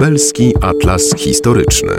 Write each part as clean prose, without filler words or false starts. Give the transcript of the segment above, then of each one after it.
Lubelski Atlas Historyczny.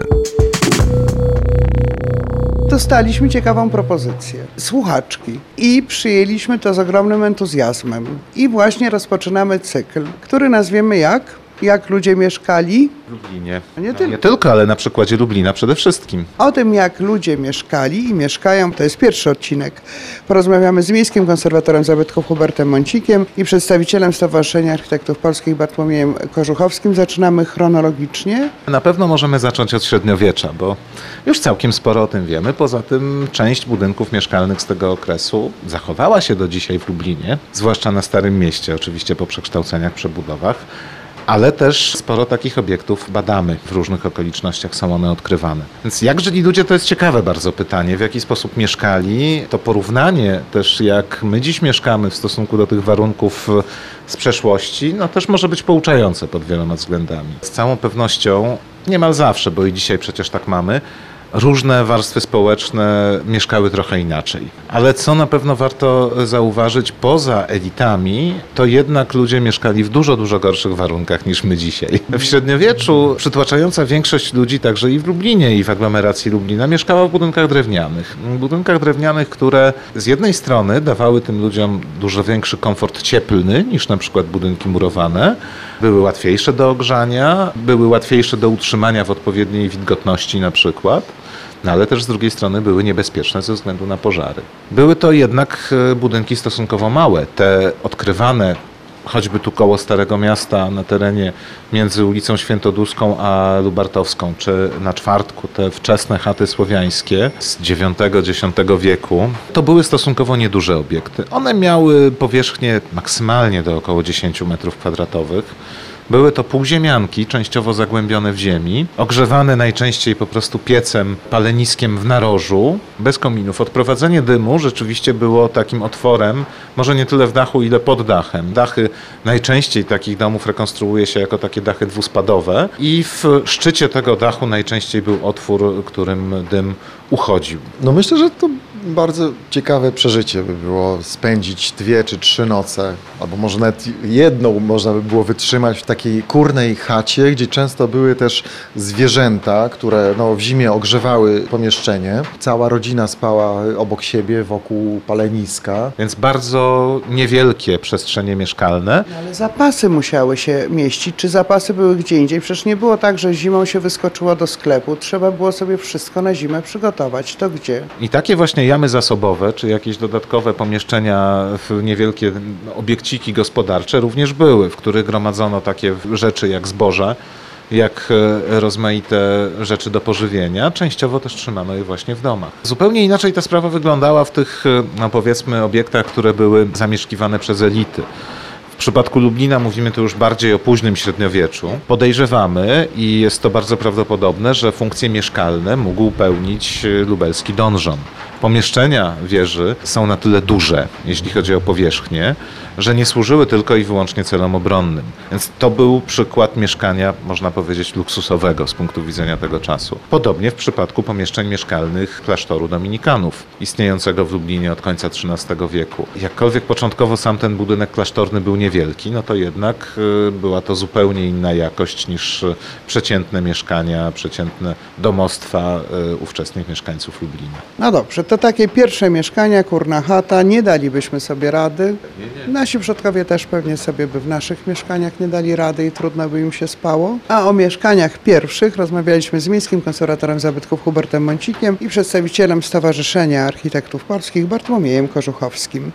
Dostaliśmy ciekawą propozycję słuchaczki i przyjęliśmy to z ogromnym entuzjazmem. I właśnie rozpoczynamy cykl, który nazwiemy jak ludzie mieszkali. W Lublinie. Nie tylko, ale na przykładzie Lublina przede wszystkim. O tym, jak ludzie mieszkali i mieszkają, to jest pierwszy odcinek. Porozmawiamy z Miejskim Konserwatorem Zabytków Hubertem Mącikiem i przedstawicielem Stowarzyszenia Architektów Polskich Bartłomiejem Kożuchowskim. Zaczynamy chronologicznie. Na pewno możemy zacząć od średniowiecza, bo już całkiem sporo o tym wiemy. Poza tym część budynków mieszkalnych z tego okresu zachowała się do dzisiaj w Lublinie, zwłaszcza na Starym Mieście, oczywiście po przekształceniach, przebudowach. Ale też sporo takich obiektów badamy, w różnych okolicznościach są one odkrywane. Więc jak żyli ludzie, to jest ciekawe bardzo pytanie, w jaki sposób mieszkali. To porównanie też, jak my dziś mieszkamy w stosunku do tych warunków z przeszłości, no też może być pouczające pod wieloma względami. Z całą pewnością, niemal zawsze, bo i dzisiaj przecież tak mamy, różne warstwy społeczne mieszkały trochę inaczej. Ale co na pewno warto zauważyć, poza elitami, to jednak ludzie mieszkali w dużo, dużo gorszych warunkach niż my dzisiaj. W średniowieczu przytłaczająca większość ludzi, także i w Lublinie, i w aglomeracji Lublina, mieszkała w budynkach drewnianych. Budynkach drewnianych, które z jednej strony dawały tym ludziom dużo większy komfort cieplny niż na przykład budynki murowane, były łatwiejsze do ogrzania, były łatwiejsze do utrzymania w odpowiedniej wilgotności na przykład. No ale też z drugiej strony były niebezpieczne ze względu na pożary. Były to jednak budynki stosunkowo małe. Te odkrywane choćby tu koło Starego Miasta, na terenie między ulicą Świętoduską a Lubartowską, czy na Czwartku, te wczesne chaty słowiańskie z IX-X wieku, to były stosunkowo nieduże obiekty. One miały powierzchnię maksymalnie do około 10 m². Były to półziemianki, częściowo zagłębione w ziemi, ogrzewane najczęściej po prostu piecem, paleniskiem w narożu, bez kominów. Odprowadzenie dymu rzeczywiście było takim otworem, może nie tyle w dachu, ile pod dachem. Dachy najczęściej takich domów rekonstruuje się jako takie dachy dwuspadowe i w szczycie tego dachu najczęściej był otwór, którym dym uchodził. No myślę, że to bardzo ciekawe przeżycie by było spędzić 2 czy 3 noce, albo może nawet jedną można by było wytrzymać w takiej kurnej chacie, gdzie często były też zwierzęta, które w zimie ogrzewały pomieszczenie. Cała rodzina spała obok siebie, wokół paleniska. Więc bardzo niewielkie przestrzenie mieszkalne. Ale zapasy musiały się mieścić. Czy zapasy były gdzie indziej? Przecież nie było tak, że zimą się wyskoczyło do sklepu. Trzeba było sobie wszystko na zimę przygotować. To gdzie? I takie właśnie jamy zasobowe, czy jakieś dodatkowe pomieszczenia, niewielkie obiekciki gospodarcze również były, w których gromadzono takie rzeczy jak zboże, jak rozmaite rzeczy do pożywienia. Częściowo też trzymano je właśnie w domach. Zupełnie inaczej ta sprawa wyglądała w tych, powiedzmy, obiektach, które były zamieszkiwane przez elity. W przypadku Lublina mówimy tu już bardziej o późnym średniowieczu. Podejrzewamy i jest to bardzo prawdopodobne, że funkcje mieszkalne mógł pełnić lubelski donżon. Pomieszczenia wieży są na tyle duże, jeśli chodzi o powierzchnię, że nie służyły tylko i wyłącznie celom obronnym. Więc to był przykład mieszkania, można powiedzieć, luksusowego z punktu widzenia tego czasu. Podobnie w przypadku pomieszczeń mieszkalnych klasztoru dominikanów, istniejącego w Lublinie od końca XIII wieku. Jakkolwiek początkowo sam ten budynek klasztorny był niewielki, no to jednak była to zupełnie inna jakość niż przeciętne mieszkania, przeciętne domostwa ówczesnych mieszkańców Lublina. No dobrze, to takie pierwsze mieszkania, kurna chata, nie dalibyśmy sobie rady. Nasi przodkowie też pewnie sobie by w naszych mieszkaniach nie dali rady i trudno by im się spało. A o mieszkaniach pierwszych rozmawialiśmy z Miejskim Konserwatorem Zabytków Hubertem Mącikiem i przedstawicielem Stowarzyszenia Architektów Polskich Bartłomiejem Kożuchowskim.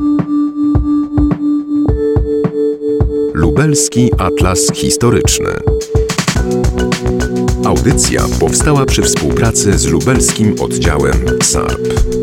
Lubelski Atlas Historyczny. Audycja powstała przy współpracy z lubelskim oddziałem SARP.